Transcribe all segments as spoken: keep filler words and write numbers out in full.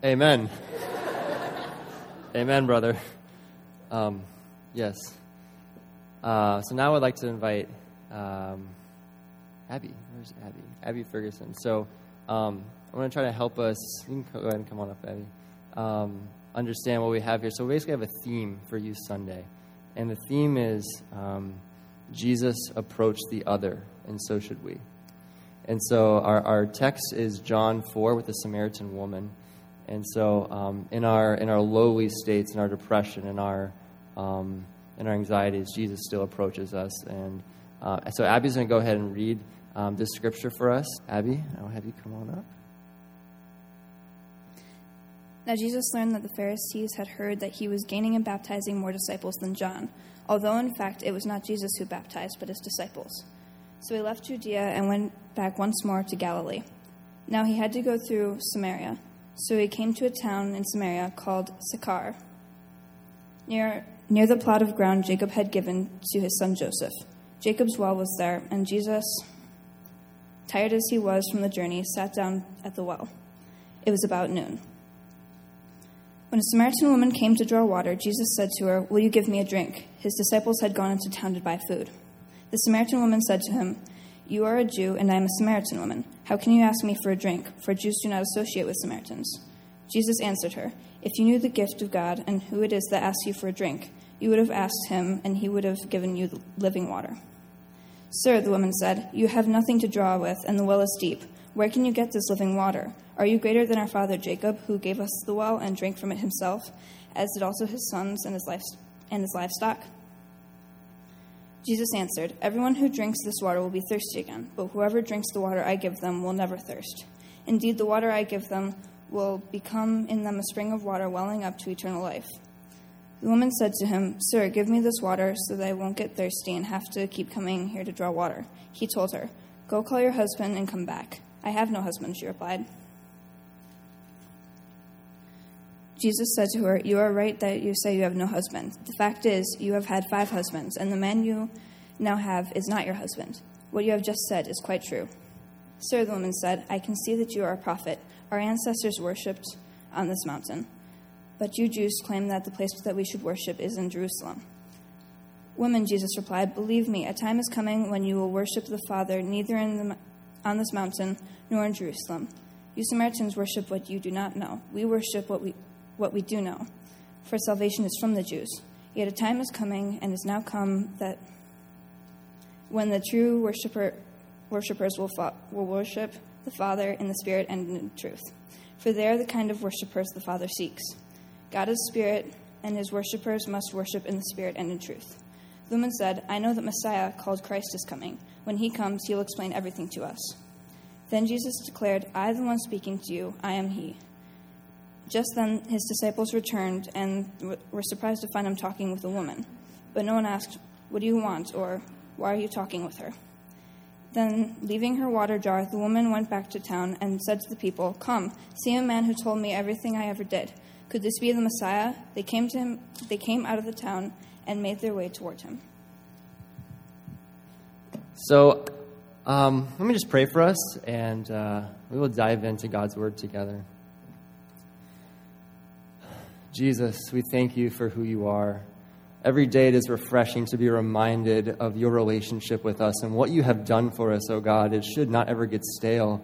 Amen. Amen, brother. Um, yes. Uh, so now I'd like to invite um, Abby. Where's Abby? Abby Ferguson. So um, I'm going to try to help us. You can go ahead and come on up, Abby. Um, understand what we have here. So we basically have a theme for Youth Sunday. And the theme is um, Jesus approached the other, and so should we. And so our, our text is John four with the Samaritan woman. And so um, in our in our lowly states, in our depression, in our um, in our anxieties, Jesus still approaches us. And uh, so Abby's going to go ahead and read um, this scripture for us. Abby, I'll have you come on up. Now Jesus learned that the Pharisees had heard that he was gaining and baptizing more disciples than John, although in fact it was not Jesus who baptized, but his disciples. So he left Judea and went back once more to Galilee. Now he had to go through Samaria. So he came to a town in Samaria called Sychar, near near the plot of ground Jacob had given to his son Joseph. Jacob's well was there, and Jesus, tired as he was from the journey, sat down at the well. It was about noon. When a Samaritan woman came to draw water, Jesus said to her, "Will you give me a drink?" His disciples had gone into town to buy food. The Samaritan woman said to him, "You are a Jew, and I am a Samaritan woman. How can you ask me for a drink? For Jews do not associate with Samaritans." Jesus answered her, "If you knew the gift of God and who it is that asks you for a drink, you would have asked him, and he would have given you living water." "Sir," the woman said, "you have nothing to draw with, and the well is deep. Where can you get this living water? Are you greater than our father Jacob, who gave us the well and drank from it himself, as did also his sons and his life and his livestock?" Jesus answered, "Everyone who drinks this water will be thirsty again, but whoever drinks the water I give them will never thirst. Indeed, the water I give them will become in them a spring of water welling up to eternal life." The woman said to him, "Sir, give me this water so that I won't get thirsty and have to keep coming here to draw water." He told her, "Go call your husband and come back." "I have no husband," she replied. Jesus said to her, "You are right that you say you have no husband. The fact is, you have had five husbands, and the man you now have is not your husband. What you have just said is quite true." "Sir," the woman said, "I can see that you are a prophet. Our ancestors worshipped on this mountain, but you Jews claim that the place that we should worship is in Jerusalem." "Woman," Jesus replied, "believe me, a time is coming when you will worship the Father neither in the, on this mountain nor in Jerusalem. You Samaritans worship what you do not know. We worship what we what we do know, for salvation is from the Jews. Yet a time is coming and is now come that when the true worshiper, worshippers will, fo- will worship the Father in the Spirit and in truth. For they are the kind of worshippers the Father seeks. God is Spirit, and his worshippers must worship in the Spirit and in truth." The woman said, "I know that Messiah, called Christ, is coming. When he comes, he will explain everything to us." Then Jesus declared, "I, the one speaking to you, I am he." Just then his disciples returned and were surprised to find him talking with a woman. But no one asked, "What do you want?" or "Why are you talking with her?" Then, leaving her water jar, the woman went back to town and said to the people, "Come, see a man who told me everything I ever did. Could this be the Messiah?" They came to him. They came out of the town and made their way toward him. So um, let me just pray for us, and uh, we will dive into God's word together. Jesus, we thank you for who you are. Every day it is refreshing to be reminded of your relationship with us and what you have done for us, oh God. It should not ever get stale.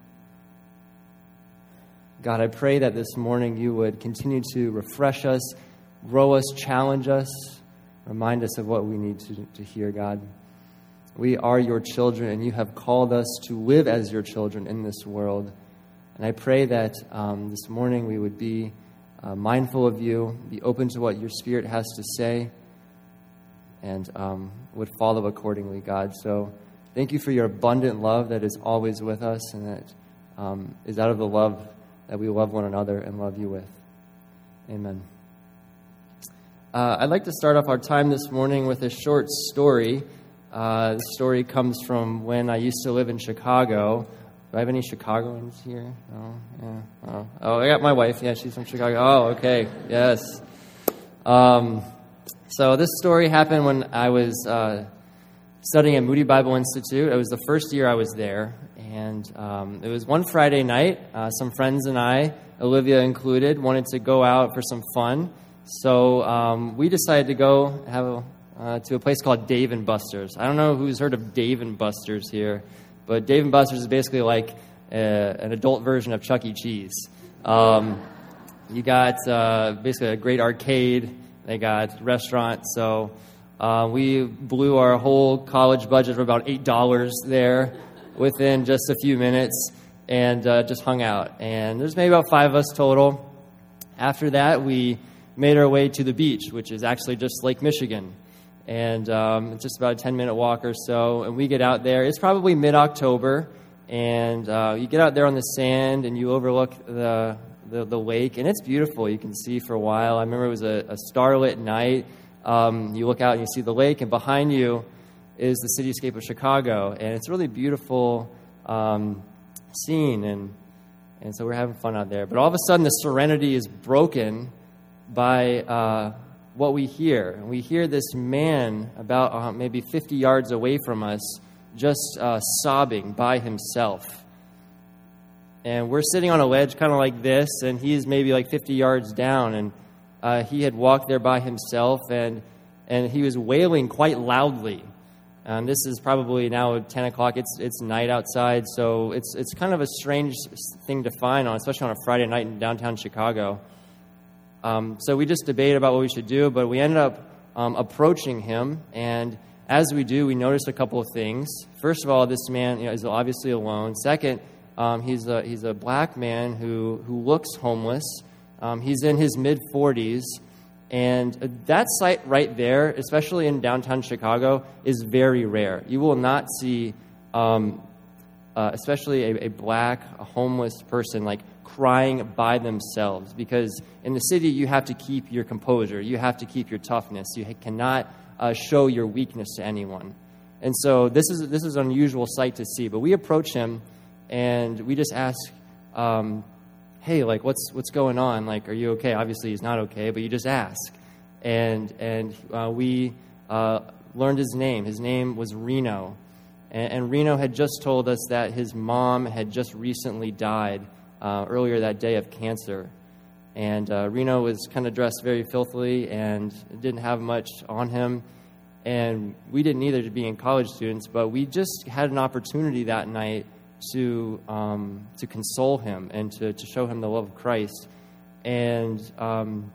God, I pray that this morning you would continue to refresh us, grow us, challenge us, remind us of what we need to, to hear, God. We are your children, and you have called us to live as your children in this world. And I pray that um, this morning we would be Uh, mindful of you, be open to what your Spirit has to say, and um, would follow accordingly, God. So thank you for your abundant love that is always with us, and that um, is out of the love that we love one another and love you with. Amen. Uh, I'd like to start off our time this morning with a short story. Uh, the story comes from when I used to live in Chicago. Do I have any Chicagoans here? No? Yeah. Oh. oh, I got my wife. Yeah, she's from Chicago. Oh, okay. Yes. Um, so this story happened when I was uh, studying at Moody Bible Institute. It was the first year I was there. And um, it was one Friday night. Uh, some friends and I Olivia included, wanted to go out for some fun. So um, we decided to go have a, uh, to a place called Dave and Buster's. I don't know who's heard of Dave and Buster's here, but Dave and Buster's is basically like a, an adult version of Chuck E. Cheese. Um, you got uh, basically a great arcade. They got restaurant. So uh, we blew our whole college budget of about eight dollars there within just a few minutes and uh, just hung out. And there's maybe about five of us total. After that, we made our way to the beach, which is actually just Lake Michigan. And um, it's just about a ten-minute walk or so. And we get out there. It's probably mid-October. And uh, you get out there on the sand, and you overlook the, the the lake. And it's beautiful. You can see for a while. I remember it was a, a starlit night. Um, you look out, and you see the lake. And behind you is the cityscape of Chicago. And it's a really beautiful um, scene. And, and so we're having fun out there. But all of a sudden, the serenity is broken by uh, what we hear. And we hear this man about uh, maybe fifty yards away from us just uh, sobbing by himself. And we're sitting on a ledge kind of like this, and he's maybe like fifty yards down, and uh, he had walked there by himself, and and he was wailing quite loudly. And this is probably now ten o'clock. It's it's night outside, so it's it's kind of a strange thing to find, on, especially on a Friday night in downtown Chicago. Um, so we just debated about what we should do, but we ended up um, approaching him, and as we do, we noticed a couple of things. First of all, this man, you know, is obviously alone. Second, um, he's a he's a black man who who looks homeless. Um, he's in his mid forties, and that sight right there, especially in downtown Chicago, is very rare. You will not see, um, uh, especially a, a black, a homeless person like crying by themselves, because in the city you have to keep your composure, you have to keep your toughness, you cannot uh, show your weakness to anyone. And so this is this is an unusual sight to see. But we approach him and we just ask, um, "Hey, like what's what's going on? Like, are you okay?" Obviously, he's not okay, but you just ask. And and uh, we uh, learned his name. His name was Reno, and, and Reno had just told us that his mom had just recently died Uh, earlier that day of cancer. And uh, Reno was kind of dressed very filthily and didn't have much on him. And we didn't either, to being college students, but we just had an opportunity that night to um, to console him and to, to show him the love of Christ. And um,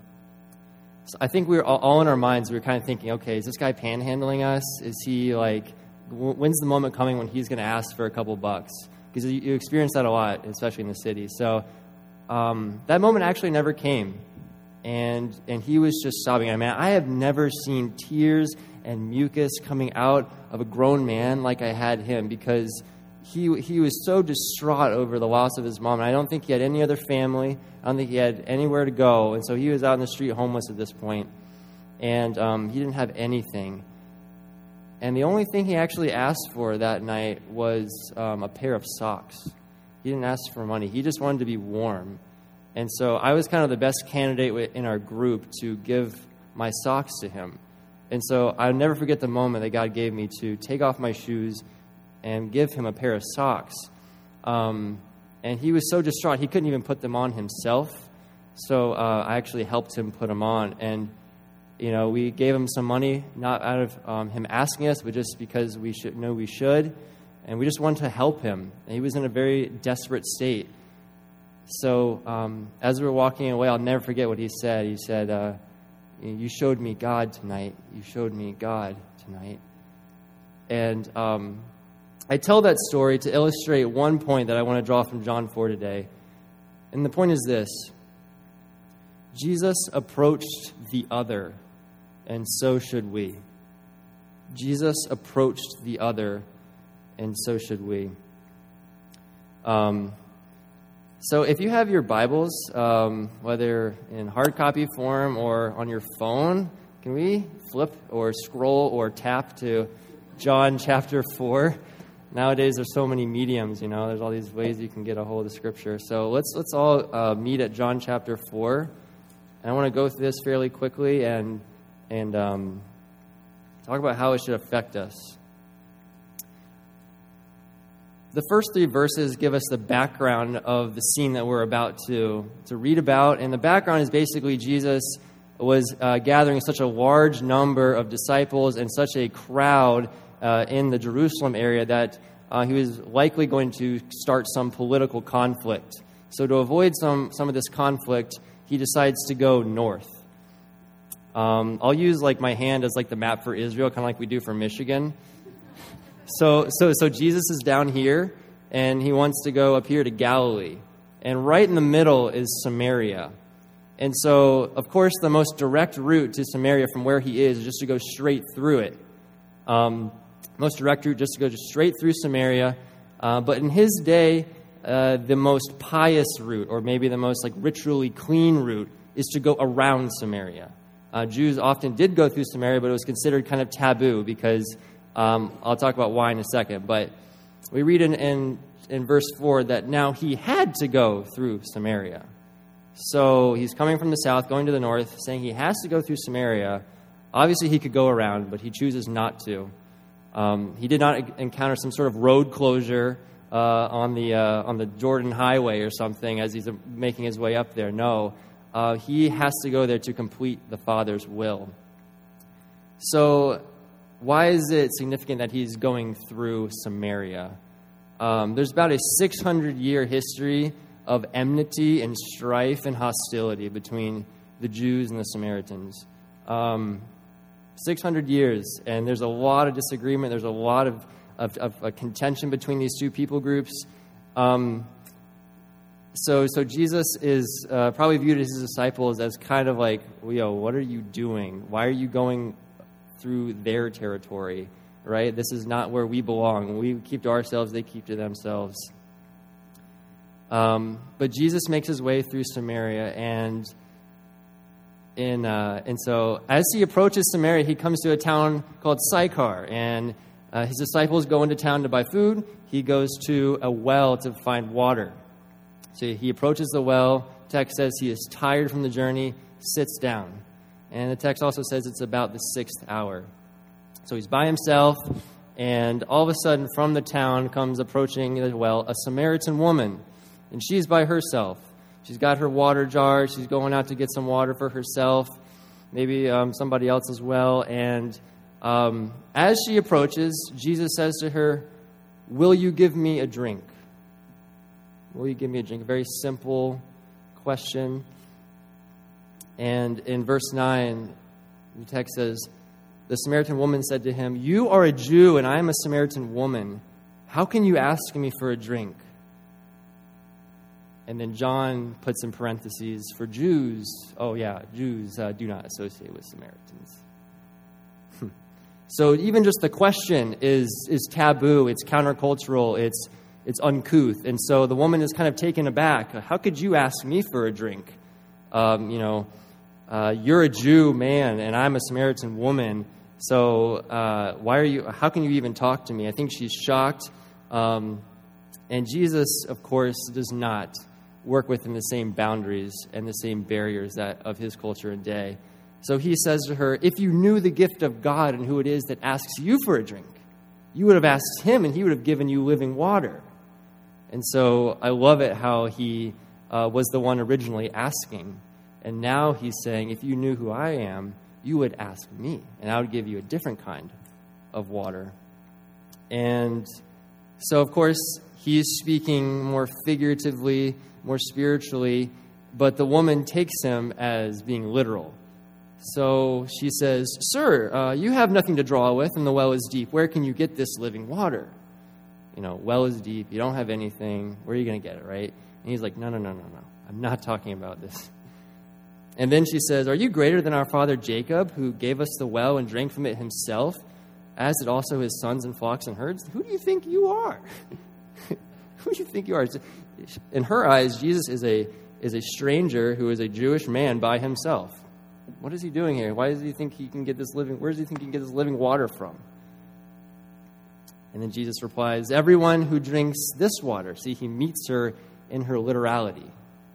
so I think we were all, all in our minds, we were kind of thinking, okay, is this guy panhandling us? Is he like, when's the moment coming when he's going to ask for a couple bucks? Because you, you experience that a lot, especially in the city. So um, that moment actually never came. And and he was just sobbing. I mean, I have never seen tears and mucus coming out of a grown man like I had him, because he he was so distraught over the loss of his mom. And I don't think he had any other family. I don't think he had anywhere to go. And so he was out in the street homeless at this point. And um, he didn't have anything. And the only thing he actually asked for that night was um, a pair of socks. He didn't ask for money. He just wanted to be warm. And so I was kind of the best candidate in our group to give my socks to him. And so I'll never forget the moment that God gave me to take off my shoes and give him a pair of socks. Um, and he was so distraught, he couldn't even put them on himself. So uh, I actually helped him put them on. And You know, we gave him some money, not out of um, him asking us, but just because we should know we should. And we just wanted to help him. And he was in a very desperate state. So um, as we were walking away, I'll never forget what he said. He said, uh, "You showed me God tonight. You showed me God tonight." And um, I tell that story to illustrate one point that I want to draw from John four today. And the point is this: Jesus approached the other, and so should we. Jesus approached the other, and so should we. Um, so if you have your Bibles, um, whether in hard copy form or on your phone, can we flip or scroll or tap to John chapter four? Nowadays, there's so many mediums, you know. There's all these ways you can get a hold of Scripture. So let's let's all uh, meet at John chapter four. And I want to go through this fairly quickly and and um, talk about how it should affect us. the first three verses give us the background of the scene that we're about to, to read about. And the background is basically Jesus was uh, gathering such a large number of disciples and such a crowd uh, in the Jerusalem area that uh, he was likely going to start some political conflict. So to avoid some, some of this conflict, he decides to go north. Um, I'll use like my hand as like the map for Israel, kind of like we do for Michigan. So, so, so Jesus is down here, and he wants to go up here to Galilee. And right in the middle is Samaria. And so, of course, the most direct route to Samaria from where he is is just to go straight through it. Um, most direct route just to go just straight through Samaria. Uh, but in his day, uh, the most pious route, or maybe the most like ritually clean route, is to go around Samaria. Uh, Jews often did go through Samaria, but it was considered kind of taboo because um, I'll talk about why in a second. But we read in, in in verse four that now he had to go through Samaria. So he's coming from the south, going to the north, saying he has to go through Samaria. Obviously, he could go around, but he chooses not to. Um, he did not encounter some sort of road closure uh, on the uh, on the Jordan Highway or something as he's making his way up there. No. Uh, he has to go there to complete the Father's will. So why is it significant that he's going through Samaria? Um, there's about a six hundred year history of enmity and strife and hostility between the Jews and the Samaritans. Um, six hundred years, and there's a lot of disagreement. There's a lot of, of, of a contention between these two people groups. Um So, so Jesus is uh, probably viewed as his disciples as kind of like, yo, what are you doing? Why are you going through their territory, right? This is not where we belong. We keep to ourselves, they keep to themselves. Um, but Jesus makes his way through Samaria, and in uh, and so as he approaches Samaria, he comes to a town called Sychar, and uh, his disciples go into town to buy food. He goes to a well to find water. So he approaches the well. Text says he is tired from the journey, sits down. And the text also says it's about the sixth hour. So he's by himself, and all of a sudden from the town comes approaching the well a Samaritan woman. And she's by herself. She's got her water jar. She's going out to get some water for herself, maybe um, somebody else as well. And um, as she approaches, Jesus says to her, "Will you give me a drink?" Will you give me a drink? A very simple question. And in verse nine, the text says, the Samaritan woman said to him, "You are a Jew, and I am a Samaritan woman. How can you ask me for a drink?" And then John puts in parentheses, for Jews, oh yeah, Jews uh, do not associate with Samaritans. So even just the question is is taboo, it's countercultural, it's It's uncouth. And so the woman is kind of taken aback. How could you ask me for a drink? Um, you know, uh, you're a Jew man, and I'm a Samaritan woman. So uh, why are you? How can you even talk to me? I think she's shocked. Um, and Jesus, of course, does not work within the same boundaries and the same barriers that of his culture and day. So he says to her, "If you knew the gift of God and who it is that asks you for a drink, you would have asked him, and he would have given you living water." And so I love it how he uh, was the one originally asking. And now he's saying, if you knew who I am, you would ask me, and I would give you a different kind of water. And so, of course, he is speaking more figuratively, more spiritually, but the woman takes him as being literal. So she says, "Sir, uh, you have nothing to draw with, and the well is deep. Where can you get this living water? You know, well is deep. You don't have anything. Where are you going to get it, right?" And he's like, no, no, no, no, no. I'm not talking about this. And then she says, "Are you greater than our father Jacob, who gave us the well and drank from it himself, as did also his sons and flocks and herds? Who do you think you are?" Who do you think you are? In her eyes, Jesus is a is a stranger who is a Jewish man by himself. What is he doing here? Why does he think he can get this living? Where does he think he can get this living water from? And then Jesus replies, "Everyone who drinks this water," see, he meets her in her literality.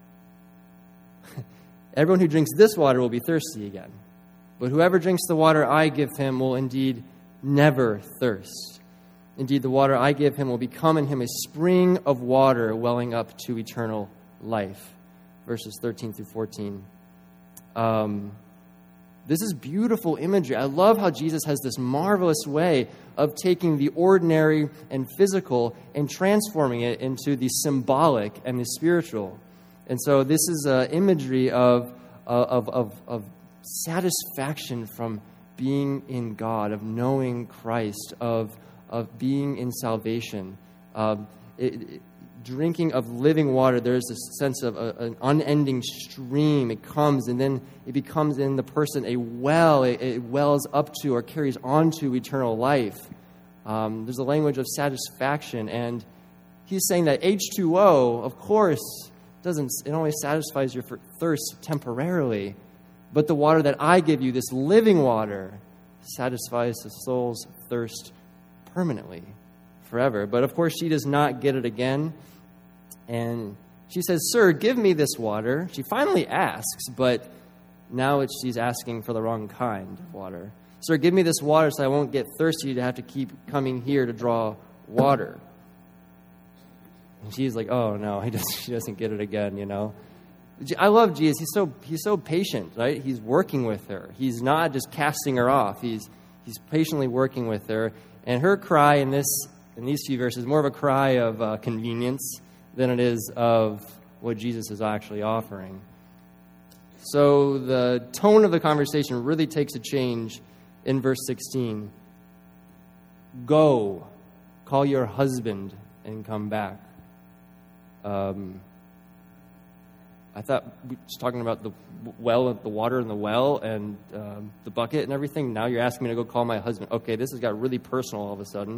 "Everyone who drinks this water will be thirsty again. But whoever drinks the water I give him will indeed never thirst. Indeed, the water I give him will become in him a spring of water welling up to eternal life. Verses thirteen through fourteen. Um, this is beautiful imagery. I love how Jesus has this marvelous way of taking the ordinary and physical and transforming it into the symbolic and the spiritual. And so this is uh, imagery of, of, of, of satisfaction from being in God, of knowing Christ, of, of being in salvation. Um, it, it, drinking of living water, there's this sense of a, an unending stream. It comes, and then it becomes in the person a well. It, it wells up to or carries on to eternal life. Um, there's a language of satisfaction, and he's saying that H two O, of course, doesn't. It only satisfies your thirst temporarily, but the water that I give you, this living water, satisfies the soul's thirst permanently, forever. But of course, she does not get it again. And she says, "Sir, give me this water." She finally asks, but now it's, she's asking for the wrong kind of water. "Sir, give me this water so I won't get thirsty to have to keep coming here to draw water." And she's like, "Oh no," he doesn't, she doesn't get it again, you know. I love Jesus. He's so he's so patient, right? He's working with her. He's not just casting her off. He's he's patiently working with her. And her cry in this in these few verses is more of a cry of uh, convenience than it is of what Jesus is actually offering. So the tone of the conversation really takes a change in verse sixteen. "Go, call your husband and come back." Um, I thought we were just talking about the well, the water in the well and um, the bucket and everything. Now you're asking me to go call my husband. Okay, this has got really personal all of a sudden.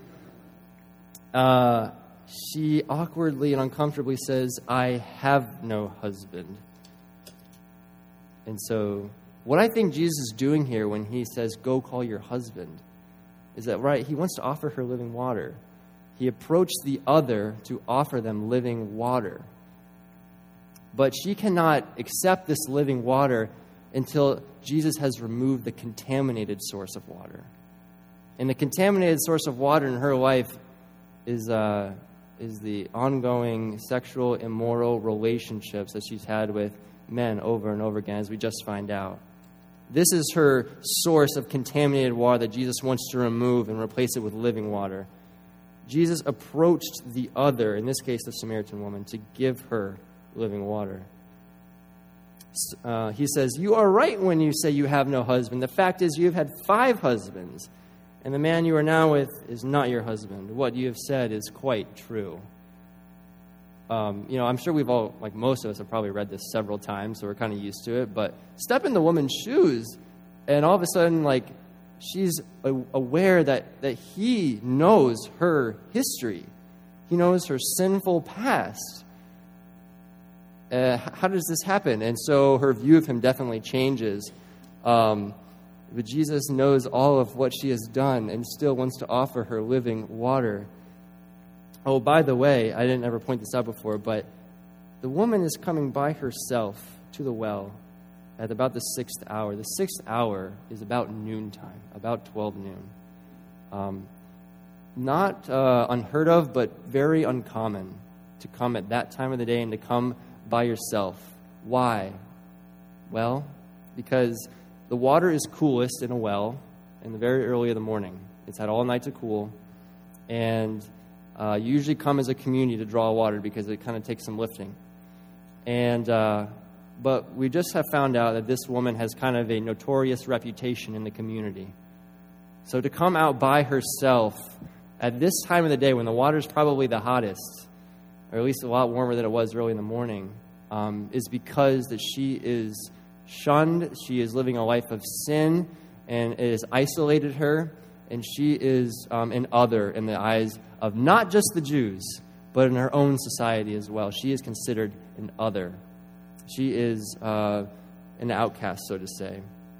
Uh, she awkwardly and uncomfortably says, "I have no husband." And so what I think Jesus is doing here when he says, "Go call your husband," is that, right, he wants to offer her living water. He approached the other to offer them living water. But she cannot accept this living water until Jesus has removed the contaminated source of water. And the contaminated source of water in her life is uh, is the ongoing sexual, immoral relationships that she's had with men over and over again, as we just find out. This is her source of contaminated water that Jesus wants to remove and replace it with living water. Jesus approached the other, in this case the Samaritan woman, to give her living water. Uh, he says, "You are right when you say you have no husband. The fact is you have had five husbands, and the man you are now with is not your husband. What you have said is quite true." Um, you know, I'm sure we've all, like most of us, have probably read this several times, so we're kind of used to it. But step in the woman's shoes, and all of a sudden, like, she's aware that, that he knows her history. He knows her sinful past. Uh, how does this happen? And so her view of him definitely changes. Um, but Jesus knows all of what she has done and still wants to offer her living water. Oh, by the way, I didn't ever point this out before, but the woman is coming by herself to the well at about the sixth hour. The sixth hour is about noontime, about twelve noon. Um, not uh, unheard of, but very uncommon to come at that time of the day and to come by yourself. Why? Well, because the water is coolest in a well in the very early of the morning. It's had all night to cool, and uh, you usually come as a community to draw water because it kind of takes some lifting. And uh, but we just have found out that this woman has kind of a notorious reputation in the community. So to come out by herself at this time of the day when the water is probably the hottest, or at least a lot warmer than it was early in the morning, um, is because that she is shunned, she is living a life of sin, and it has isolated her, and she is um, an other in the eyes of not just the Jews, but in her own society as well. She is considered an other. She is uh, an outcast, so to say.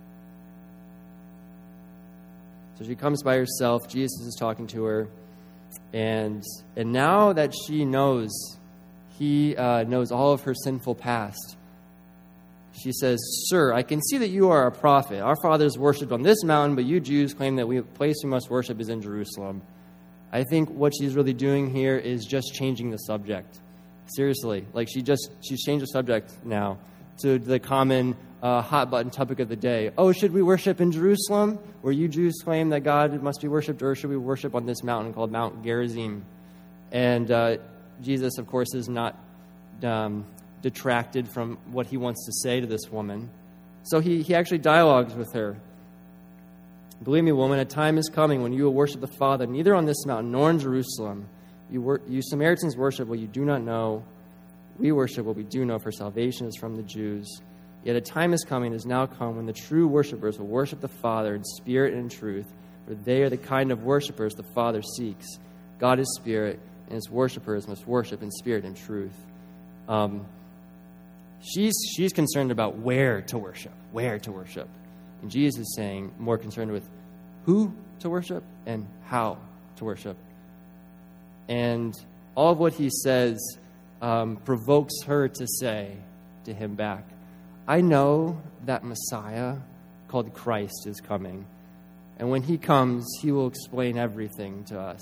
So she comes by herself. Jesus is talking to her. And and now that she knows, he uh, knows all of her sinful past, she says, "Sir, I can see that you are a prophet. Our fathers worshipped on this mountain, but you Jews claim that the place we must worship is in Jerusalem." I think what she's really doing here is just changing the subject. Seriously, like she just she's changed the subject now to the common uh, hot button topic of the day. Oh, should we worship in Jerusalem, where you Jews claim that God must be worshipped, or should we worship on this mountain called Mount Gerizim? And uh, Jesus, of course, is not um, detracted from what he wants to say to this woman. So he, he actually dialogues with her. Believe me, woman, a time is coming when you will worship the Father, neither on this mountain nor in Jerusalem. You, wor- you Samaritans worship what you do not know. We worship what we do know, for salvation is from the Jews. Yet a time is coming, is now come, when the true worshipers will worship the Father in spirit and in truth, for they are the kind of worshipers the Father seeks. God is spirit, and his worshipers must worship in spirit and truth. Um, she's she's concerned about where to worship, where to worship. And Jesus is saying, more concerned with who to worship and how to worship. And all of what he says um, provokes her to say to him back, I know that Messiah called Christ is coming. And when he comes, he will explain everything to us.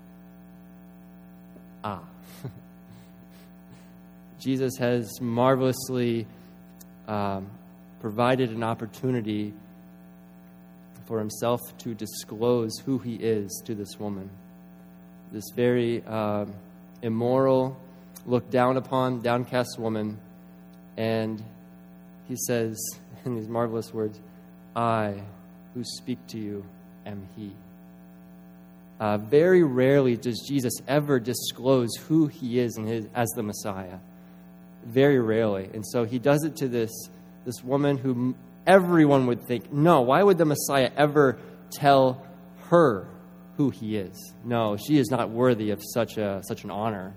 Ah. Jesus has marvelously um, provided an opportunity for himself to disclose who he is to this woman. This very uh, immoral, looked down upon, downcast woman. And he says in these marvelous words, I who speak to you am he. Uh, very rarely does Jesus ever disclose who he is in his, as the Messiah. Very rarely. And so he does it to this, this woman who everyone would think, no, why would the Messiah ever tell her who he is? No, she is not worthy of such a such an honor.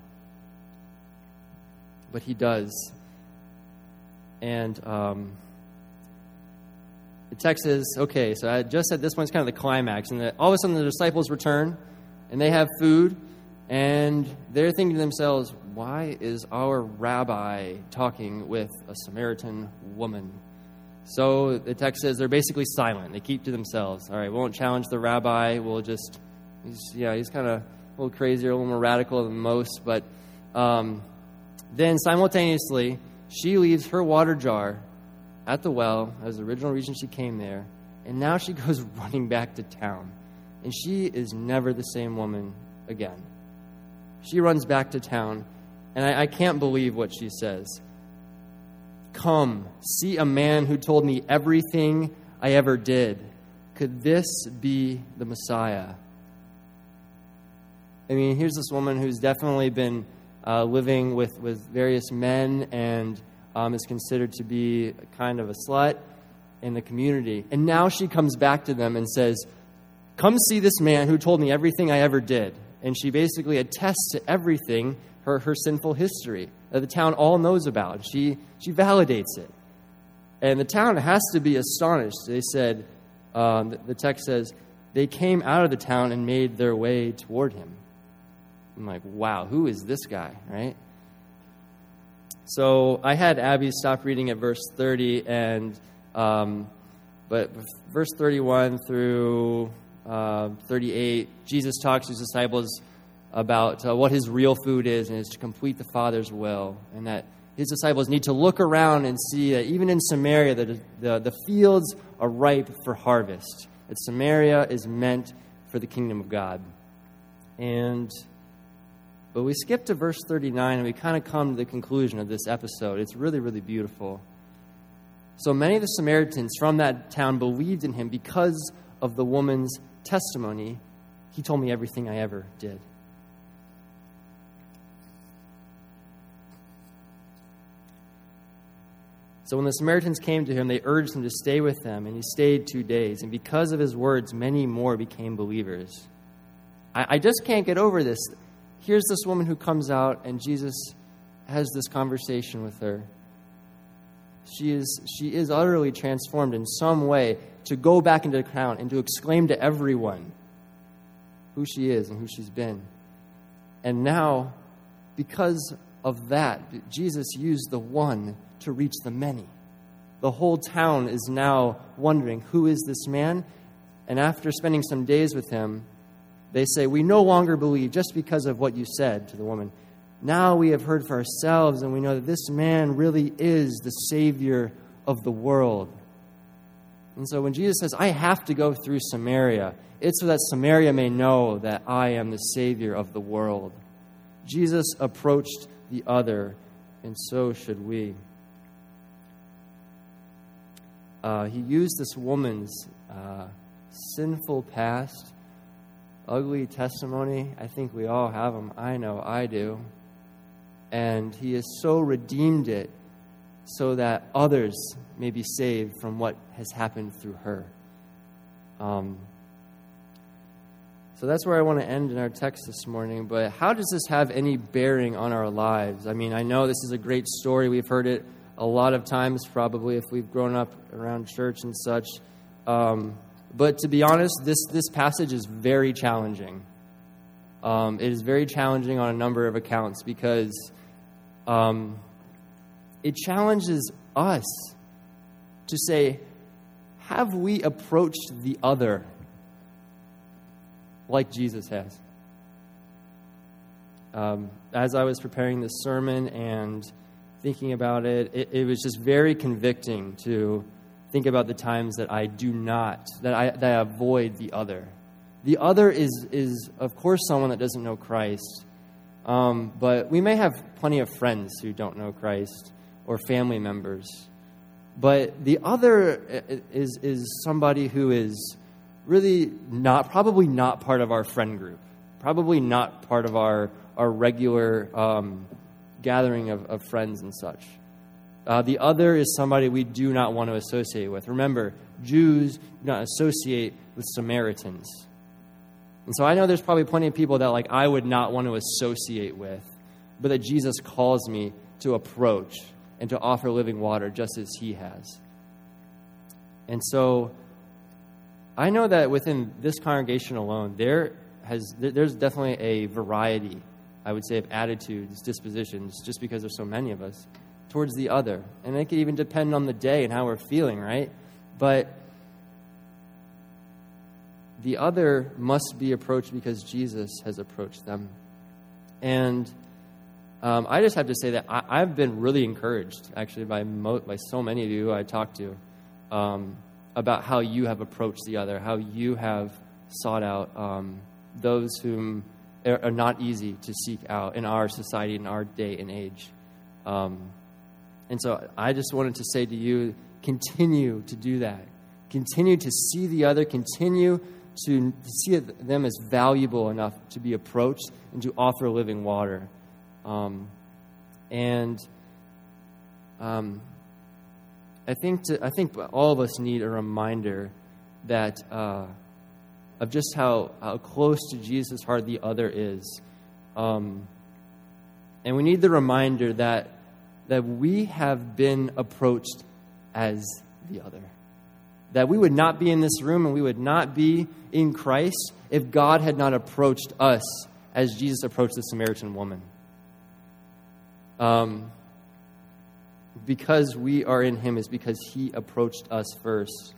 But he does. And um, the text is, okay, so I just said this one's kind of the climax. And that all of a sudden the disciples return, and they have food, and they're thinking to themselves, why is our rabbi talking with a Samaritan woman? So the text says they're basically silent. They keep to themselves. All right, we won't challenge the rabbi. We'll just, he's, yeah, he's kind of a little crazier, a little more radical than most. But um, then simultaneously, she leaves her water jar at the well, as the original reason she came there, and now she goes running back to town. And she is never the same woman again. She runs back to town, and I, I can't believe what she says. Come, see a man who told me everything I ever did. Could this be the Messiah? I mean, here's this woman who's definitely been uh, living with, with various men and um, is considered to be kind of a slut in the community. And now she comes back to them and says, come see this man who told me everything I ever did. And she basically attests to everything, her, her sinful history, that the town all knows about. She she validates it. And the town has to be astonished. They said, um, the, the text says, they came out of the town and made their way toward him. I'm like, wow, who is this guy, right? So I had Abby stop reading at verse thirty, and um, but verse thirty-one through uh, thirty-eight, Jesus talks to his disciples about uh, what his real food is, and is to complete the Father's will, and that his disciples need to look around and see that even in Samaria, the, the, the fields are ripe for harvest, that Samaria is meant for the kingdom of God. And but we skip to verse thirty-nine, and we kind of come to the conclusion of this episode. It's really, really beautiful. So many of the Samaritans from that town believed in him because of the woman's testimony. He told me everything I ever did. So when the Samaritans came to him, they urged him to stay with them, and he stayed two days. And because of his words, many more became believers. I, I just can't get over this. Here's this woman who comes out, and Jesus has this conversation with her. She is she is utterly transformed in some way to go back into the town and to exclaim to everyone who she is and who she's been. And now, because of that, Jesus used the one to reach the many. The whole town is now wondering, who is this man? And after spending some days with him, They say, "We no longer believe just because of what you said," to the woman. "Now we have heard for ourselves, and we know that this man really is the Savior of the world." And so when Jesus says, "I have to go through Samaria," it's so that Samaria may know that I am the Savior of the world. Jesus approached the other, and so should we. Uh, he used this woman's uh, sinful past, ugly testimony. I think we all have them. I know I do. And he has so redeemed it so that others may be saved from what has happened through her. Um, so that's where I want to end in our text this morning. But how does this have any bearing on our lives? I mean, I know this is a great story. We've heard it a lot of times, probably, if we've grown up around church and such. Um, but to be honest, this, this passage is very challenging. Um, it is very challenging on a number of accounts because um, it challenges us to say, have we approached the other like Jesus has? Um, as I was preparing this sermon and thinking about it, it, it was just very convicting to think about the times that I do not, that I, that I avoid the other. The other is, is of course, someone that doesn't know Christ. Um, but we may have plenty of friends who don't know Christ or family members. But the other is is somebody who is really not, probably not part of our friend group, probably not part of our, our regular um, gathering of, of friends and such. Uh, the other is somebody we do not want to associate with. Remember, Jews do not associate with Samaritans. And so I know there's probably plenty of people that like I would not want to associate with, but that Jesus calls me to approach and to offer living water just as he has. And so I know that within this congregation alone, there has there's definitely a variety, I would say, of attitudes, dispositions, just because there's so many of us, towards the other. And it could even depend on the day and how we're feeling, right? But the other must be approached because Jesus has approached them. And um, I just have to say that I, I've been really encouraged, actually, by mo- by so many of you who I talked to um, about how you have approached the other, how you have sought out um, those whom are, are not easy to seek out in our society, in our day and age. Um, and so I just wanted to say to you, continue to do that. Continue to see the other, continue to see them as valuable enough to be approached and to offer living water. Um, and um, I think to, I think all of us need a reminder that uh, of just how, how close to Jesus' heart the other is. Um, and we need the reminder that that we have been approached as the other. That we would not be in this room and we would not be in Christ if God had not approached us as Jesus approached the Samaritan woman. Um, because we are in him is because he approached us first.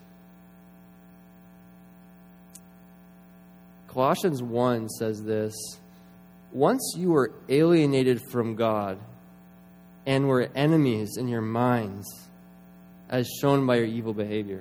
Colossians one says this: once you were alienated from God and were enemies in your minds, as shown by your evil behavior.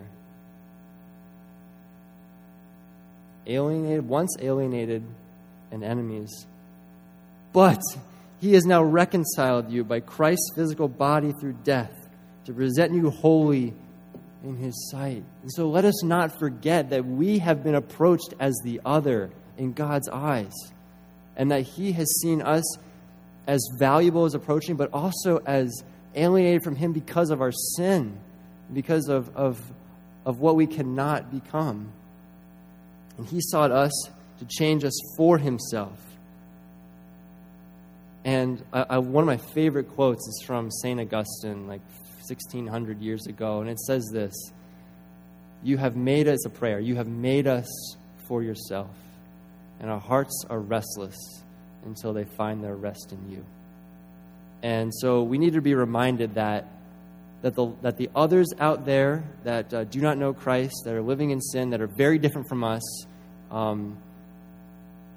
Alienated, once alienated and enemies. But he has now reconciled you by Christ's physical body through death to present you holy in his sight. And so let us not forget that we have been approached as the other in God's eyes, and that he has seen us as valuable as approaching, but also as alienated from him because of our sin, because of, of, of what we cannot become. And he sought us to change us for himself. And I, I, one of my favorite quotes is from Saint Augustine, like sixteen hundred years ago, and it says this: you have made us, a prayer, you have made us for yourself, and our hearts are restless until they find their rest in you. And so we need to be reminded that that the that the others out there that uh, do not know Christ, that are living in sin, that are very different from us, um,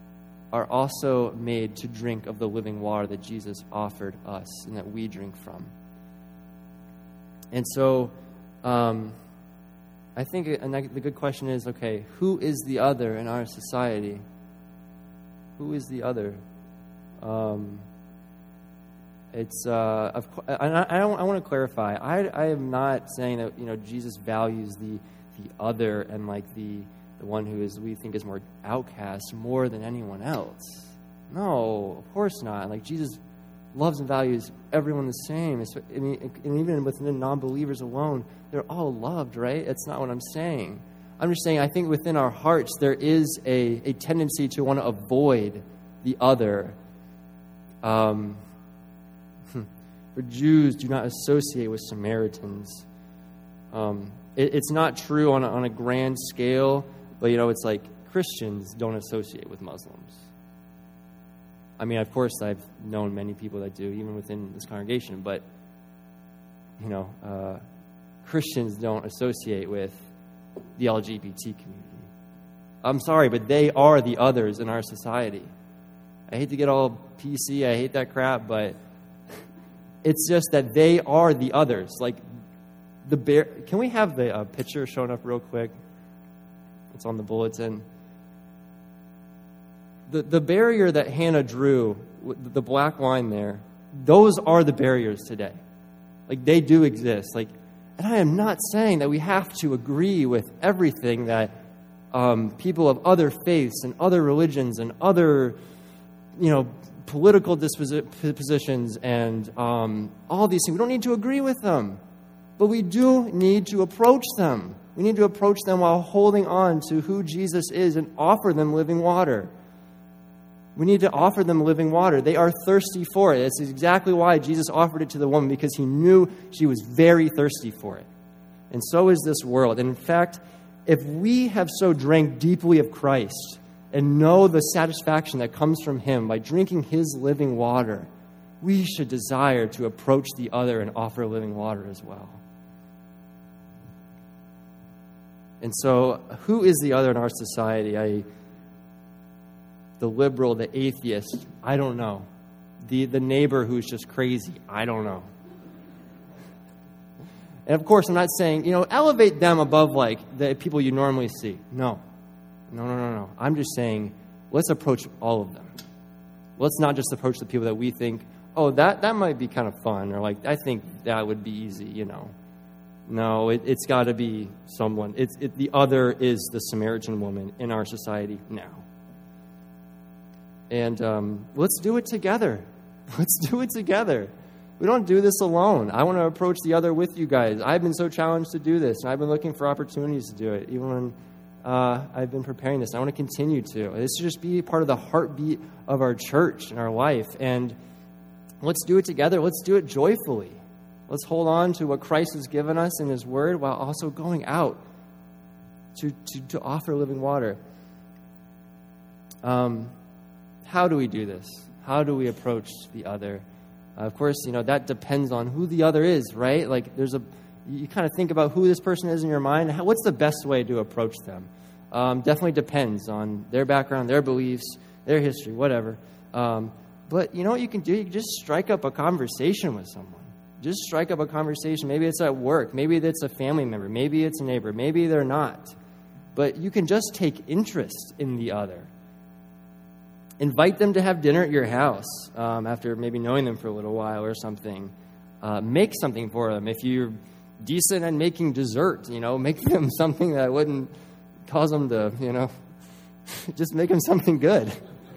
are also made to drink of the living water that Jesus offered us and that we drink from. And so um, I think the good question is, okay, who is the other in our society? Who is the other? Um, it's uh, of course, I, I, I want to clarify. I, I am not saying that, you know, Jesus values the the other and like the the one who is we think is more outcast more than anyone else. No, of course not. Like Jesus loves and values everyone the same. It's, I mean, and even within non-believers alone, they're all loved, right? That's not what I'm saying. I'm just saying I think within our hearts there is a, a tendency to want to avoid the other. Um, for Jews, do not associate with Samaritans. Um, it, it's not true on a, on a grand scale, but, you know, it's like Christians don't associate with Muslims. I mean, of course, I've known many people that do, even within this congregation, but, you know, uh, Christians don't associate with the L G B T community. I'm sorry, but they are the others in our society. I hate to get all P C, I hate that crap, but it's just that they are the others. Like, the bear. Can we have the uh, picture shown up real quick? It's on the bulletin. The the barrier that Hannah drew, the black line there, those are the barriers today. Like, they do exist. Like, and I am not saying that we have to agree with everything that um, people of other faiths and other religions and other, you know, political dispositions and um, all these things. We don't need to agree with them, but we do need to approach them. We need to approach them while holding on to who Jesus is and offer them living water. We need to offer them living water. They are thirsty for it. That's exactly why Jesus offered it to the woman, because he knew she was very thirsty for it. And so is this world. And in fact, if we have so drank deeply of Christ and know the satisfaction that comes from him by drinking his living water, we should desire to approach the other and offer living water as well. And so, who is the other in our society? I, the liberal, the atheist, I don't know. The, the neighbor who's just crazy, I don't know. And of course, I'm not saying, you know, elevate them above like the people you normally see. No. No, no, no, no. I'm just saying, let's approach all of them. Let's not just approach the people that we think, oh, that, that might be kind of fun, or like, I think that would be easy, you know. No, it, it's got to be someone. It's it, the other is the Samaritan woman in our society now. And um, let's do it together. Let's do it together. We don't do this alone. I want to approach the other with you guys. I've been so challenged to do this, and I've been looking for opportunities to do it, even when uh, I've been preparing this. I want to continue to. This should just be part of the heartbeat of our church and our life. And let's do it together. Let's do it joyfully. Let's hold on to what Christ has given us in his word while also going out to, to, to offer living water. Um, how do we do this? How do we approach the other? Uh, of course, you know, that depends on who the other is, right? Like, there's a, you kind of think about who this person is in your mind. How, what's the best way to approach them? Um, definitely depends on their background, their beliefs, their history, whatever. Um, but you know what you can do? You can just strike up a conversation with someone. Just strike up a conversation. Maybe it's at work. Maybe it's a family member. Maybe it's a neighbor. Maybe they're not. But you can just take interest in the other. Invite them to have dinner at your house um, after maybe knowing them for a little while or something. Uh, make something for them. If you're decent at making dessert, you know, make them something that wouldn't cause them to, you know, just make them something good.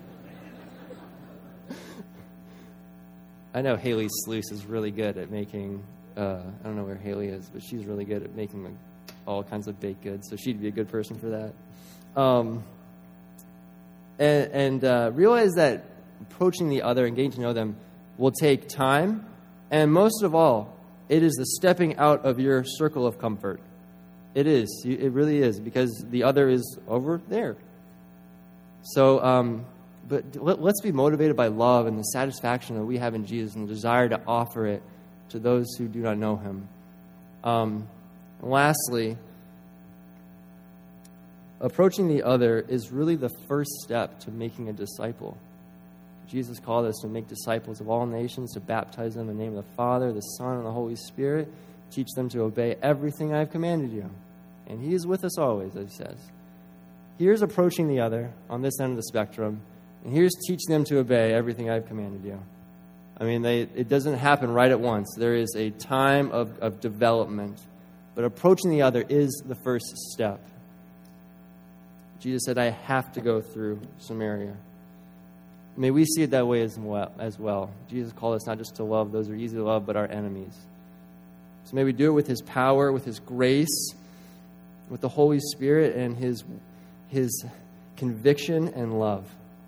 I know Haley Sluice is really good at making, uh, I don't know where Haley is, but she's really good at making like, all kinds of baked goods, so she'd be a good person for that. Um, and and uh, realize that approaching the other and getting to know them will take time, and most of all, it is the stepping out of your circle of comfort. It is. It really is, because the other is over there. So, um But let's be motivated by love and the satisfaction that we have in Jesus and the desire to offer it to those who do not know him. Um, and lastly, approaching the other is really the first step to making a disciple. Jesus called us to make disciples of all nations, to baptize them in the name of the Father, the Son, and the Holy Spirit, teach them to obey everything I've commanded you. And he is with us always, as he says. Here's approaching the other on this end of the spectrum, and here's teaching them to obey everything I've commanded you. I mean, they, it doesn't happen right at once. There is a time of, of development. But approaching the other is the first step. Jesus said, I have to go through Samaria. May we see it that way as well. As well. Jesus called us not just to love those who are easy to love, but our enemies. So may we do it with his power, with his grace, with the Holy Spirit, and his, his conviction and love.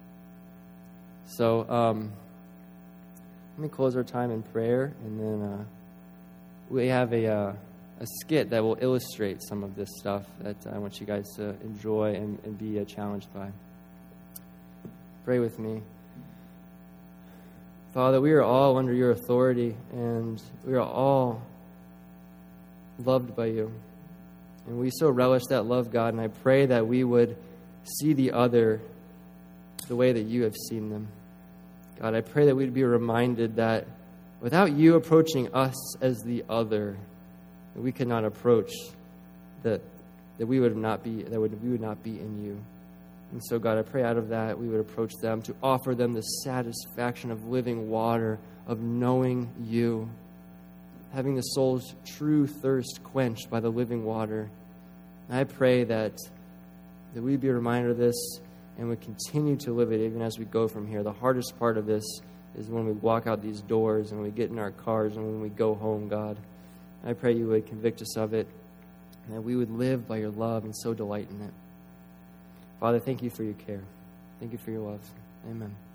So um, let me close our time in prayer, and then uh, we have a... Uh, a skit that will illustrate some of this stuff that I want you guys to enjoy and, and be uh, challenged by. Pray with me. Father, we are all under your authority, and we are all loved by you. And we so relish that love, God, and I pray that we would see the other the way that you have seen them. God, I pray that we'd be reminded that without you approaching us as the other, that we could not approach, that that we would not be that would we would not be in you. And so, God, I pray out of that we would approach them to offer them the satisfaction of living water, of knowing you, having the soul's true thirst quenched by the living water. And I pray that that we'd be reminded of this and would continue to live it even as we go from here. The hardest part of this is when we walk out these doors and when we get in our cars and when we go home, God. I pray you would convict us of it, and that we would live by your love and so delight in it. Father, thank you for your care. Thank you for your love. Amen.